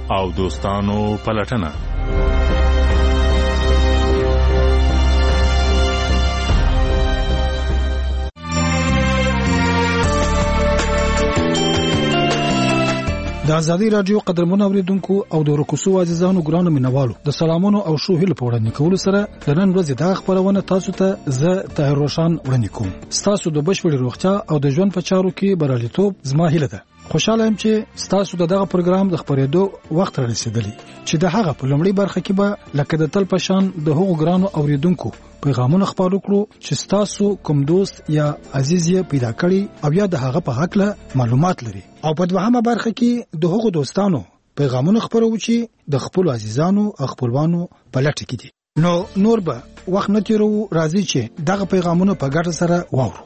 او دوستانو پلټنه. د ازادي رادیو قدرمن اوریدونکو او د رکوسو عزیزانو ګرانو مینوالو د سلامونو او شو هیله پوړنی کول سره د نن ورځې د خبرونه تاسو ته زه طاهر روشن وړاندې کوم. تاسو د بشپړ روغتیا او د ژوند په چارو کې بریالیتوب زما هیله ده. خوشاله یم چې تاسو دغه پروګرام د خبرېدو وخت را رسیدلی چې د هغه په لومړی برخه کې به لکه د تل پشان د هغو ګرانو اوریدونکو پیغامونه خپاره کړو چې تاسو کوم دوست یا عزیز یې پیدا کړی او یا د هغه په حق له معلومات لري او په دوهمه برخه کې د هغو دوستانو پیغامونه خپرو چې د خپل عزیزانو او خپلوانو په لټه کې دي. نو نور به وخت نه تیرو، راځي چې دغه پیغامونه په ګډه سره واورو.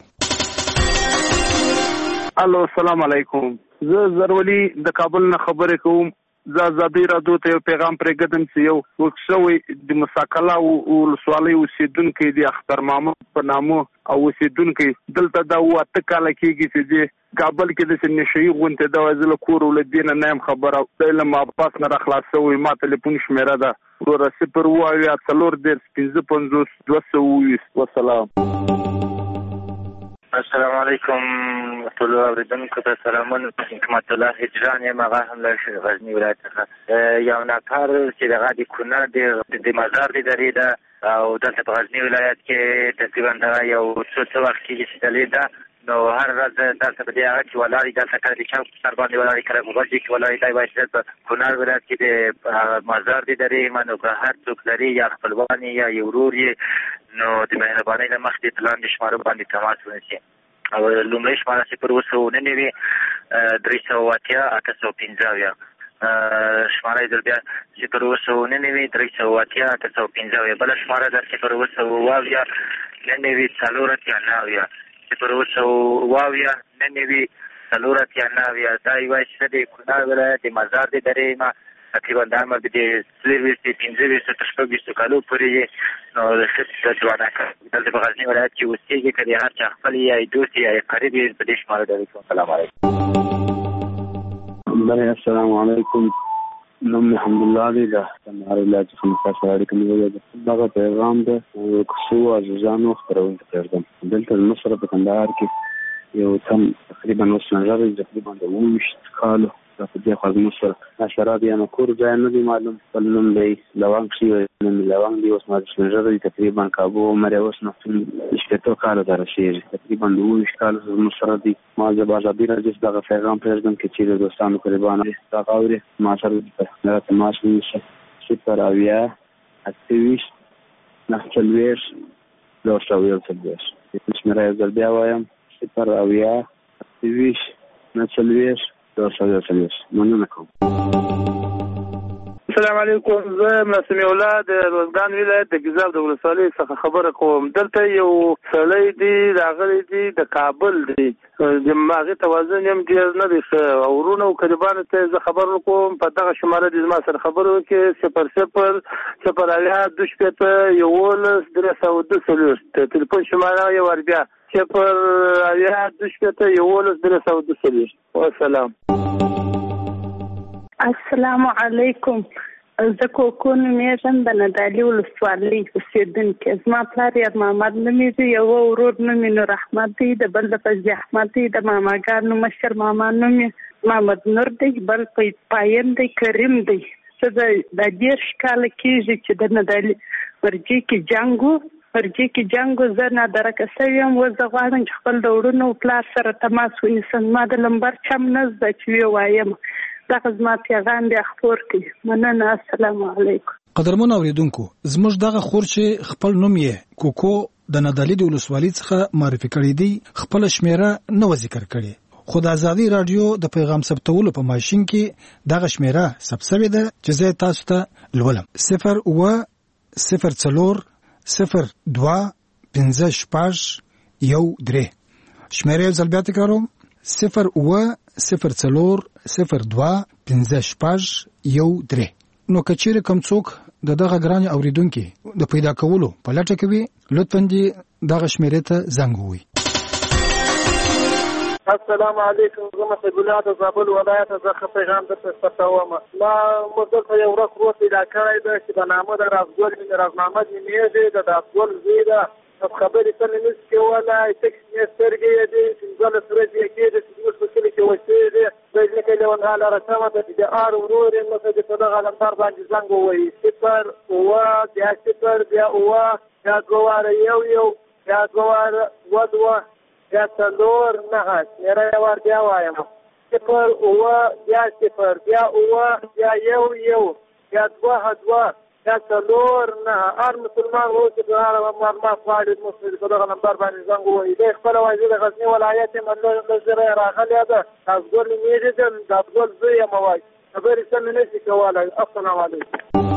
الو، السلام علیکم. زه زرولي د کابل نه خبرې کوم. زه ازادي رادیو ته پیغام پرېږدم چې یو وکښوي د مساکلا او ولسوالۍ اوسیدونکو د اختر محمد په نامه او اوسیدونکو دلته دا واته کاله کېږي چې د کابل کې د نشي غونته د وزله کور ولدین نه هم خبره د علم اباس نه خلاصوي. ما ټلیفون شمیره ده ورسې پر وایا 3455220. والسلام. السلام علیکم ټول اوریدونکو ته سلامونه. حکمت الله هجران یم، هغه هم له غزنی ولایت څخه. یو نفر چې دغه د کونړ د مزار د درې ده او دلته په غزنی ولایت کې تقریبا دغه یو څه وخت کېږي چې دلې ده. نو هر ورځ دلته په دې هغه کې ولاړې دلته کله د چوک سر باندې ولاړې کله په غوږ کې ولاړې دی باید په کونړ ولایت کې د مزار د درې منو که هر څوک لري یا خپلوان یا یو ورور یې نو د مهربانۍ له مخې د لاندې شمارو باندې تماس ونیسي. او لومړی شماره 029 380 815 شماره در بیا 029 380 815 بله شماره ده 029 499 029 499 دا یوه چې د کونړ ولایت د مزار د درې ما تقریبا د عمر د 25 کالو پورې نو د ځوانه دلته په غزنی ولایت کې اوسېږي که د هر چا خپل یا دوست یا قریب یې په دې شماره ډالۍ کوم. سلام علیکم. السلام علیکم. نوم حمدالله دی د کندهار ولایت څخه مستاسو اړیکه نیولې ده. دغه پیغام د کوڅو عزیزانو خپرونکو ته ورکوم. دلته زموږ سره په کندهار کې یو تم تقریبا اوس نظر تقریبا د 20 کالو په دې خوا زموږ سره اشراب یا کور ځای نه دی معلوم. خپل نوم دی لونګ شي، نوم لونګ دی. اوس ما د نظر تقریبا کابو عمر اوس نو 18 کالو ته رسېږي. تقریبا 20 کالو زموږ سره دی. ما د ازادي رادیو دغه پیغام پرېږدم چې د دوستانو قربانه دا غوړي ما سره د تماس ونیسي. 0 28 940 240. شمیره یو ځل بیا وایم 0 28 940 240. مننه کوم. السلام علیکم. زه سمیع الله د روزګان ولایت د ګیزاب د ولسوالۍ څخه خبره کوم. دلته یو سړی دی راغلی دی د کابل دی. د هغې توازن هم ډېر نه دی ښه. ورونو او قریبانو ته زه خبر کوم په دغه شماره دې زما سره خبرې وکړي 00 تلیفون شماره یو ور بیا 00 والسلام. السلام علیکم. زه کوکو نومیږم د ندالي ولسوالۍ اوسېدونکې. زما پلار یار محمد نومیږي، یو ورور نوم یې نور احمد دی، د بل د فضلي احمد دی، د ماماګانو مشر ماما نوم یې محمد نور دی، بل پایم دی کریم دی. څه د 10 کاله کېږي چې د ندالي ورجې کې جنګ و. زه نادرکه شوې یم. اوس زه غواړم چې خپل د وروڼو پلار سره تماس ونیسم. ما د لمبر چم نه زده چې ووایم. دغه زما پیغام بیا خپور کړي. مننه. السلام علیکم. قدرمن اوریدونکو، زموږ دغه خور چې خپل نوم یې کوکو د ندالي د ولسوالۍ څخه معرفي کړی دی خپل شمیره نه و ذکر کړي، خو د ازادي رادیو د پیغام ثبتولو په ماشین کې دغه شمیره ثبت شوې ده چې زه تاسو ته لولم. 08025521513. شمیره یو ځل بیا تکراروم 08025521513. نو کچېره کوم څوک دغه ګران اوریدونکو د پیدا کولو په لټه کوي، لطفاً دې دغه شمیره ته زنګ ووهئ. السلام علیکم. زه محمد الله د زابل ولایت څخه پیغام درته ستوم. ما مدته یو ورځ وروسته دا کړی ده چې په نامه د رازګل راز محمد نومیږي د رازګل زوی ده. خبرې څه نه نشي کولای. ټکس مې سترګې دي 15 ورځې کېږي چې موږ په کلي کې اوسېږي. ځکه لیونغاله رسمه ده چې د ار ورور یې نو د دغه علمدار باندې زنګ ووایي 0 اوه بیا 0 بیا اوه بیا دوه واره یو بیا دوه واره دوه بیا 4 9 میره یې ور بیا وایم 0 اوه بیا 0 بیا اوه بیا یو بیا 2 بیا 4 9 ار مسلمان وو چې په اړه معلومات غواړي مسلمان په دغه نمبر باندې زنګ ووایي. د خپل وایي د غزنی ولایت منډه نظر راغلی ده. تاسو ګورئ میږي د افضل زوی موای خبرې سم نه شي کولای. السلام علیکم.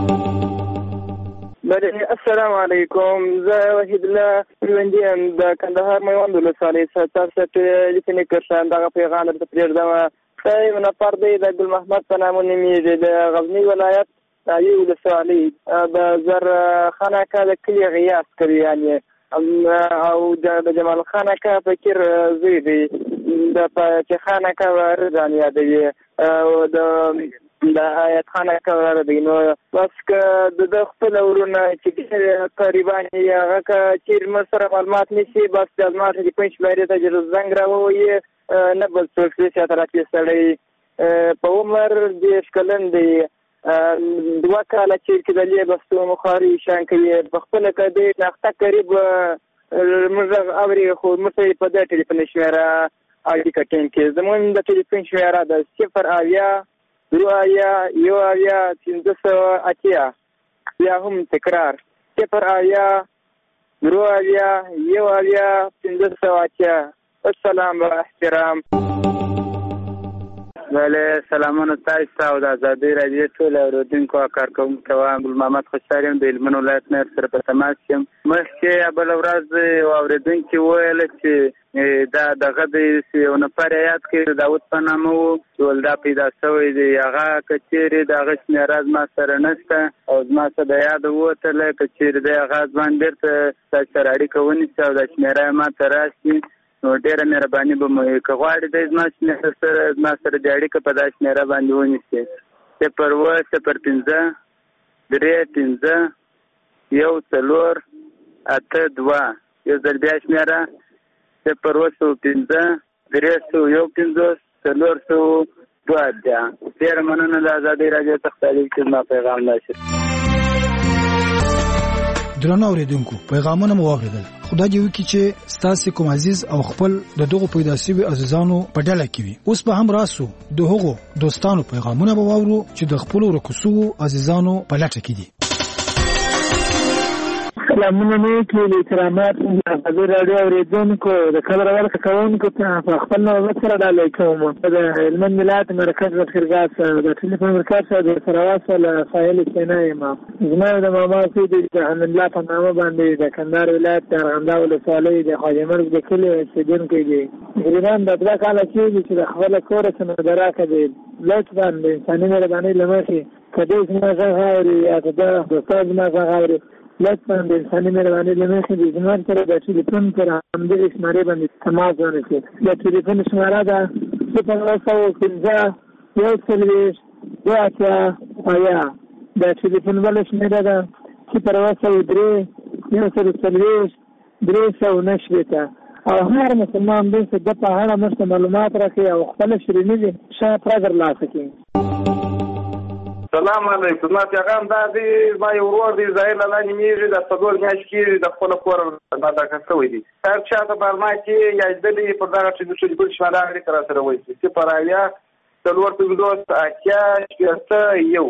السلام علیکم. زه وحید الله ژوندیم د کندهار میوند ولسوالۍ څخه تاسو ته لیکنې کړم. دغه پیغام درته پرېږدم. یو نفر دی د ګل محمد په نامه نومیږي د غزنی ولایت دایي ولسوالۍ د زر خان اکا د کلي غیاس کوي یعنې او د جمال خان اکا فکر زوی دی د چې خان اکا رضان یادوي او د آیت خان اکا دی. نو بس که د خپل ورونه چې قریبان یې هغه که چېرې موږ سره معلومات نشي بس د ازمات د پنج شمېرې ته زنګ راووایي نه بل څوک چې اعتراف سړی په عمر 10 کلن دی. 2 کاله چې د بستو مخاري شان کوي په خپل کدی نخته قریب موږ اوري خو موږ په دې ټلیفون شمیره اړیکه ټینګ کې زمون د ټلیفون شمیره د 0 اویا 2 اویا 1 اویا 380 بیا هم تکرار 0 اویا 2 اویا 1 اویا 380. السلام و احترام. بله سلامونه تاسو او د ازادي رادیو ټول اوریدونکو او کارکوونکو ته ګل محمد خوشحال یم د هلمند ولایت نه سره په تماس یم. مخکې بله ورځ اوریدونکي وویل چې دا دغه د یو نفر یاد کړي داود په نامه وو چې ولدا پیدا شوی دی. هغه که چېرې د هغه شمېره زما سره نشته او زما څه د یاده ووتله که چېرې دی هغه ځوان بېرته تاسو سره اړیکه ونیسي او دا شمېره یې ما ته راشي نو ډېره مهرباني به مو وي. که غواړې دی زما سره د اړیکه په دا شمېره باندې ونیسي 0 0 5 3 5 1 4 8 2 یو ځل بیا شمېره 0 5 3 1 5 4 2 بیا. ډېره مننه د ازادۍ راډیو څخه تعلیق چې زما پیغام راشي. درنو اوریدونکو پیغامونه مو واوریدل. خدای دې وکړي چې ستاسو کوم عزیز او خپل د دغه پیدا شوی عزیزانو په ډله کې وي. اوس به هم راسو د هغو دوستانو پیغامونه به واورو چې د خپل ورکوسو عزیزانو په لټه کې دي. سلامونه مې کړي کرامات د ازادي رادیو اوریدونکو د خبر ورکړه کوونکو ته په خپل نوم سره ډالۍ کوم. د هلمند ولایت مرکز لښکرګاه سره د ټلیفون مرکز سره د سره واصل فایل سینای ما زما د ماما سید جهان الله په نامه باندې د کندهار ولایت د ارغنداو ولسوالۍ د خواجه مرګ د کلي اوسېدونکی دی. تقریبا د 2 کاله کېږي چې د خپل کور څخه دراکه دی لطفا د انساني مهربانۍ له مخې که دوی زما غږ اوري یا که د دوستان زما غږ اوري لطفا د انساني مهربانۍ له مخې د زما سره د ټلیفون پر همدغې شمارې باندې تماس ونیسي. د ټلیفون شماره ده 0 1 4 2 د ټلیفون بله شمېره ده 0 3 3 او هر مسلمان دی چې د په اړه موږ ته معلومات راکړي او خپله شیریني ښه پوره ترلاسه کړي. سلام علیکم. ما پیغام دا دی ما یو ورور دی ظاهر لاله نیمېږي د 4 میاشتې کېږي د خپل کور دغه شوی دی. هر چا ته برما کې یا دلې په دغه ټلیفون شماره اړیکه را سره وایي 0 اویا 4 5 8 1.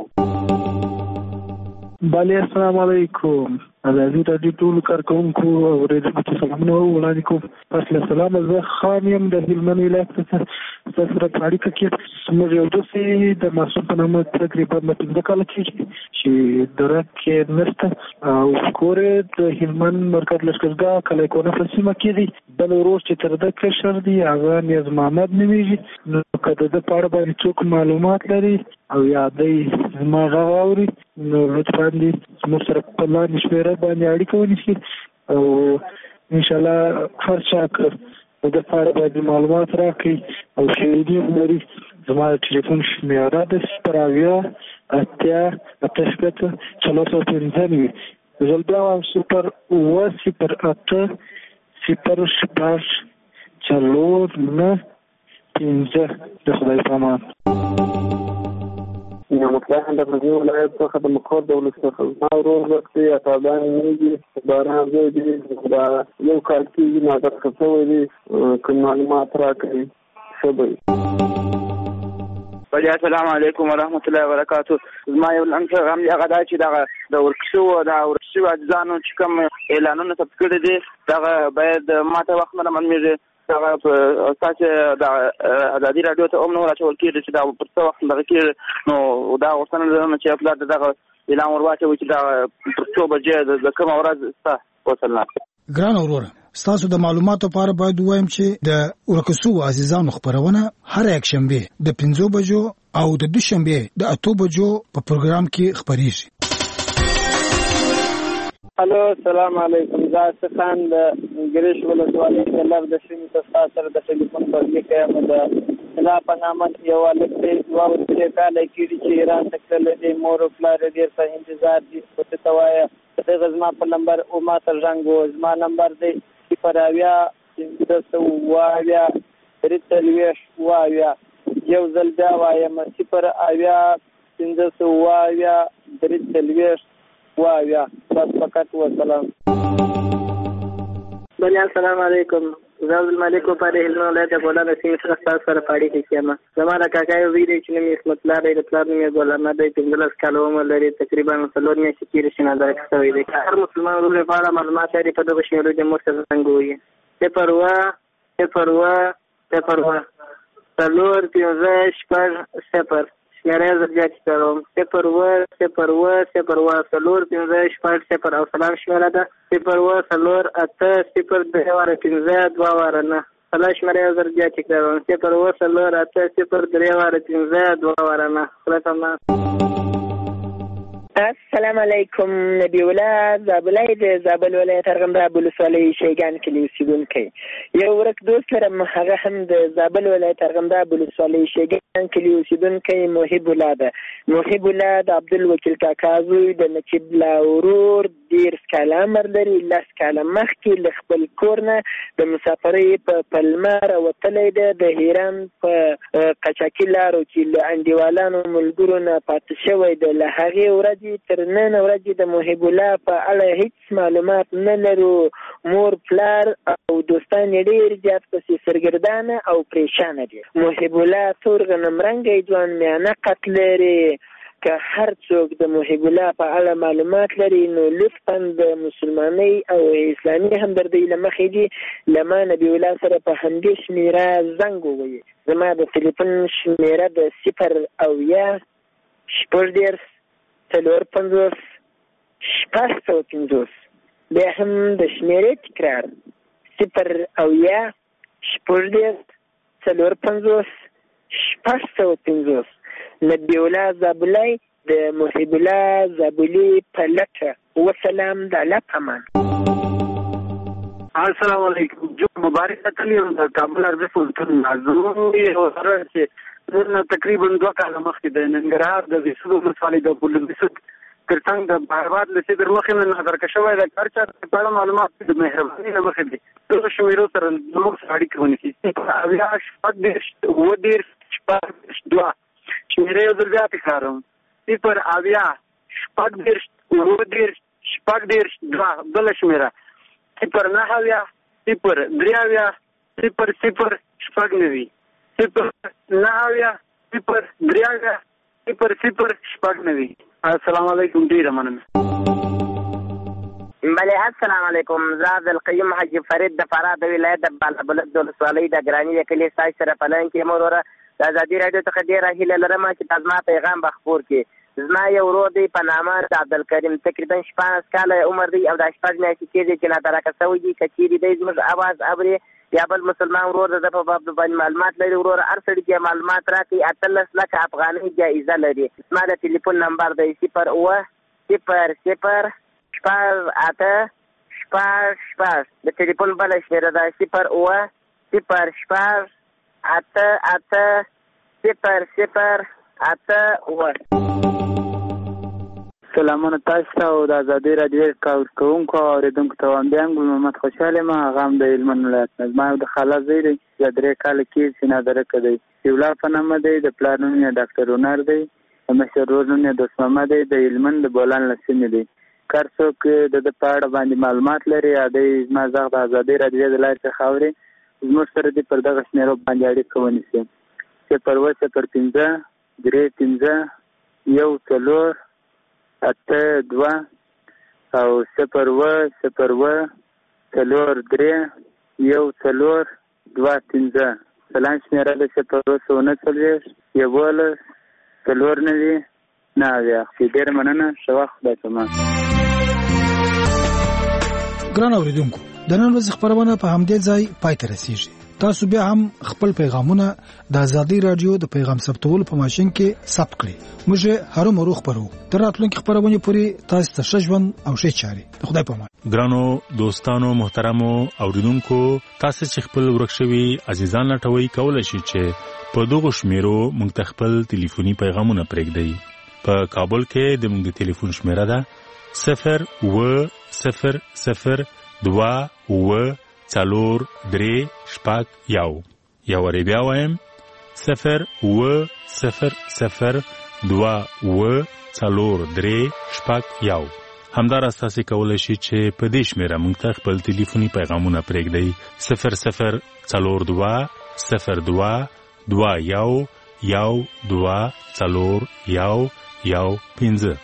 بله السلام علیکم. ازادي رادیو ټول کارکوونکو او اوریدونکو ته سلامونه وړاندې کوم. پس له سلامه زه خان یم د هلمند ولایت څخه ستاسو سره په اړیکه کې. زموږ یو دوست د معصوم په نامه تقریبا 15 کاله کېږي چې درک کې نشته او کور د هلمند مرکز لښکرګاه کلی کونه په سیمه کې دی. بل ورور چې تر ده کشر دی هغه نیاز محمد نومیږي. نو که د ده په اړه باندې څوک معلومات لري او یا دی زما غږ اوري نو لطفا دې زموږ سره په لاندې شمېره باندې اړیکه ونیسي او انشاءالله هر چا که د لپاره باید معلومات راکړي او شهیدي لري. زما د ټلیفون شمیره د 080888495 زه بیا وایم 080808495 د خدای په امان. یا مطلق د غزنی ولایت څخه د مقر د ولس څخه ما ورور وختي اتابان نیږي باران زوی دي دا یو کال کېږي نظر شوی دی کوم معلومات راکړي ښه به وي. السلام علیکم ورحمت الله وبرکاتو. زما یو لنډ پیغام دی هغه دا چې دغه د ورکشو عزیزانو چې کوم اعلانونه ثبت کړي دي دغه باید ماته وخت نه معلومېږي دغه تاسو د ازادي رادیو ته هم نور اچول کېږي چې دا پر څه وخت دغه کېږي نو دا غوښتنه لرم چې خپل دغه اعلان ورواچوي چې دا پر څو بجې د کومه ورځ ستا وصلنا. ګران وروره ستاسو د معلوماتو لپاره باید ووایم چې د ورکسو عزیزانو خبرونه هر یک شنبه د 5 بجو او د دوشنبه د 8 بجو په پروګرام کې خبريږي. الو السلام علیکم. زه خان د ګریش ولسوالۍ د لار د شین تاسو سره د ټلیفون په لیکه د لا په نامه یو لکه یو څه کال کېږي چې ایران تکل دي مور او پلار ډیر په انتظار دي په توایا د غزما په نمبر او ما تر رنګو زما نمبر دی 0 رتلويش وایا یو ځل بیا وایم 0 رتلويش وایا بس فقط وسلام. بني السلام علیکم. زاوز الملک په هلمند ولایت ګولان سیمه څخه تاسو سره پاړی کې کېما. زموږ کاکا یو ویډیو چې نوم اسمت الله دی د پلان یې ګولان دی چې د 10 کال عمر لري تقریبا 3 میاشتې کې رسنه درکوي دی. هر مسلمان ورو په اړه معلومات لري په دغه شمیرو د مو څخه څنګه وي. ته پروا تلور 15 شپږ صفر شمیره زرجات کوم. ته پروا تلور 15 شپږ صفر او سلام شمیره ده 0 2 وارنه سلاش مریض زرجات کوم. 0 وارنه خلاص. السلام علیکم. نبی ولاد زابلای د زابل ولایت ارغنداب ولسوالۍ شیګان کې اوسېدونکی یو ورک دوست لرم هغه هم د زابل ولایت ارغنداب ولسوالۍ شیګان کې اوسېدونکی محب الله د عبدالوکیل کاکا زوی د نقیب الله ورور 10 کاله عمر لري 10 کاله مخکې له خپل کور نه د مسافرۍ په پلمه راوتلی ده د هیران په قچاقي لارو چې له انډیوالانو ملګرو نه پاتې شوی ده. له هغې ورځې تر نن ورځې د محب الله په اړه هیڅ معلومات نه لرو. مور پلار او دوستان ډېر زیات پسې سرګردانه او پریشانه دي. محب الله تور غنم رنګی ځوان میانه قد لري. که هر څوک د محب الله په اړه معلومات لري نو لطفا د مسلمانۍ او اسلامي همدردۍ له مخې دي له ما نبي الله سره په همدې شمیره زنګ ووهي. زما د تلیفون شمیره د 0 450 بیا هم د شمیرې تکرار 0 450 نبی الله زابلای د محب الله زابلی په لټه وسلام د الله پامان. السلام علیکم. جو مبارک تکلیف د کابل ارزه فلتون نازو یو سره چې تقریبا 2 کال مخکې د ننګرهار د وسلو مسالې د بولندسد ترڅنګ د بهرباد لسی در مخې نه نظر کښوي د کارچا په اړه معلومات د مهرباني نه مخې دي ټول شمیرو سره نور ساړي کوي چې بیا شپږ دوا شمیره یو ځل بیا تکراروم 0 بله شمیره 0 السلام علیکم. ډیره مننه. بله السلام علیکم. زه عبدالقیوم حاجي فرید د فراه د ولایت د بالابلد د ولسوالۍ د ګراني د کلي ستاسو سره په لاین کې وروره د ازادي راډیو څخه ډېره هیله لرم چې تاسو ما پیغام به خپور کړي. زما یو ورور دی په نامه د عبدالکریم تقریبا 14 کاله عمر دی او د 14 میاشتې کېږي چې نادرکه شوی دی. که چیرې دی زموږ اواز اوري یا بل مسلمان ورور د په باب باندې معلومات لري ورور هر سړي کې معلومات راکړي 18 لکه افغانۍ جایزه لري. زما د ټلیفون نمبر دی 0 د ټلیفون بله شمیره ده 0 سلامونه تاسو ته او د ازادي رادیو کارکونکو او اوریدونکو ته وایم. بیا ګل محمد خوشحاله ما هغه هم د هلمند ولایت نه. زما د خاله زوی دی، د 3 کاله کېږي چې نادرکه دی. یولا په نامه دی، د پلار نوم یې ډاکټر هنر دی، د مشر ورور نوم یې دوست محمد دی، د هلمند د بولان له سیمې دی. کار څوک د ده په اړه باندې معلومات لري یا دی زما غږ د ازادي رادیو د لارې څخه اوري، زموږ سره دې پر دغه شمېرو باندې اړیکه ونیسي. 015 35 14 8 2 او 0 0 4 3 1 4 2 5. سلام شمیره ده 0 19 11 4 9 9. ډېر مننه. ښه وخت خدای پامان. ګران اوریدونکو، د نن ورځې خبرونه په همدې ځای پای ته رسیږي. تاسو بیا هم خپل پیغامونه د ازادي رادیو د پیغام ثبتولو په ماشين کې ثبت کړئ. موږ هر مروه خبرو تر راتلونکي خبرونه پورې تاسو ته ښه ژوند او ښه چاري. خدای پامان. ګرانو دوستانو محترمو اوریدونکو، تاسو چې خپل ورکشوي عزیزان لټوي کولای شئ چې په دغه شمیرو موږ ته خپل ټلیفوني پیغامونه پرېږدئ. په کابل کې د موږ د ټلیفون شمیره ده 0 0 0 2 4 3 شپږ 1. یا ور بیا وایم 0 0 0 2 4 3 شپږ 1. همدارس تاسو کولای شئ چې په دې شمیره موږ ته خپل ټلیفوني پیغامونه پرېږدئ 0 0 4 2 0 2 2 1 1 2 4 1 1 5.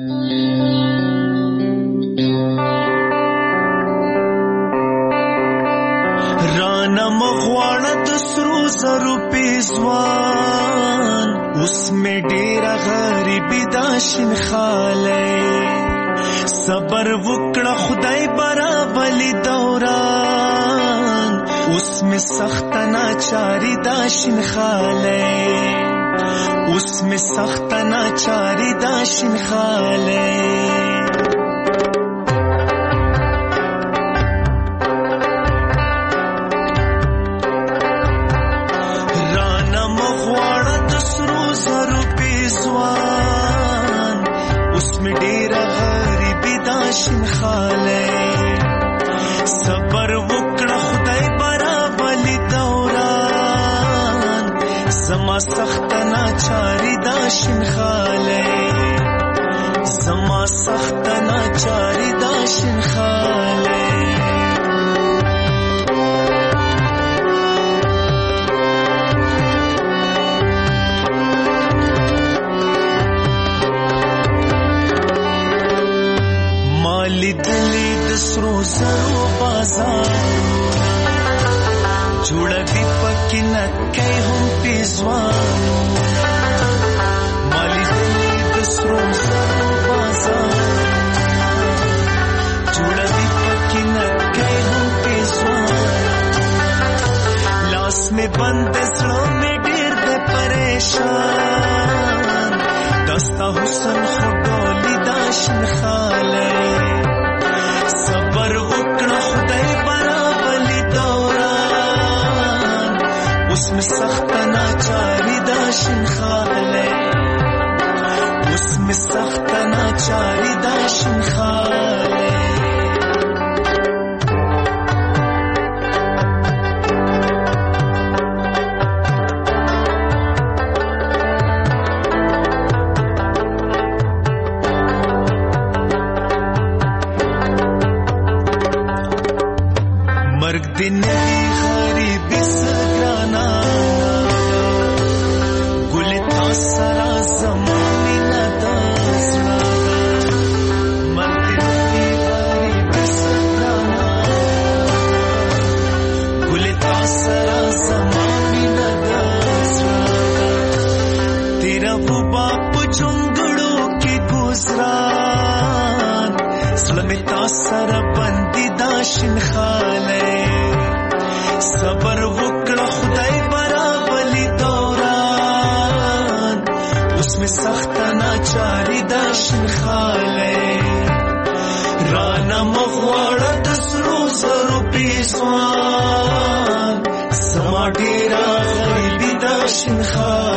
رانا مغواړه د سرو زرو پیزوان، اوس مې ډېره غریبي دا شین خالی. صبر وکړه خدای برابلی دوران، اوس مې سخت ناچاری دا شین خالی. اوس مې سخت ناچاری دا شین خالی. صبر وکړه خدای برابلی دوران، زما سخت ناچاری دا شین خالی. زما سخت ناچاری دا شین خالی. مالی دلی دسرو زرو بازارونه، جوړوي پکې نکۍ هم پیزوانونه. مالی دلی دسرو زرو بازارونه، جوړوي پکې نکۍ هم پیزوانونه. لاس مې بند زړه مې ډېر دی پریشان، دستا حسن خو ډولي دا شین خالی. صبر وکړه خدای برابلی دوران، اوس مې سخت ناچاری دا شین خالی. اوس مې سخت ناچاری دا شین خالی. دنوی غریبی سگرانا گلی تا سرا زمانی ندازنا. من دنوی غریبی سگرانا گلی تا سرا زمانی ندازنا. تیرا وہ باپ جنگڑوں کی گزران، سلمی تا سرا بندی داشن خالی. صبر وکړه خدای برابلی دوران، اوس مې سخت ناچاری دا شین خالی. رانا مغواړه د سرو زرو پیزوان، زما ډیره غریبي دا شنخال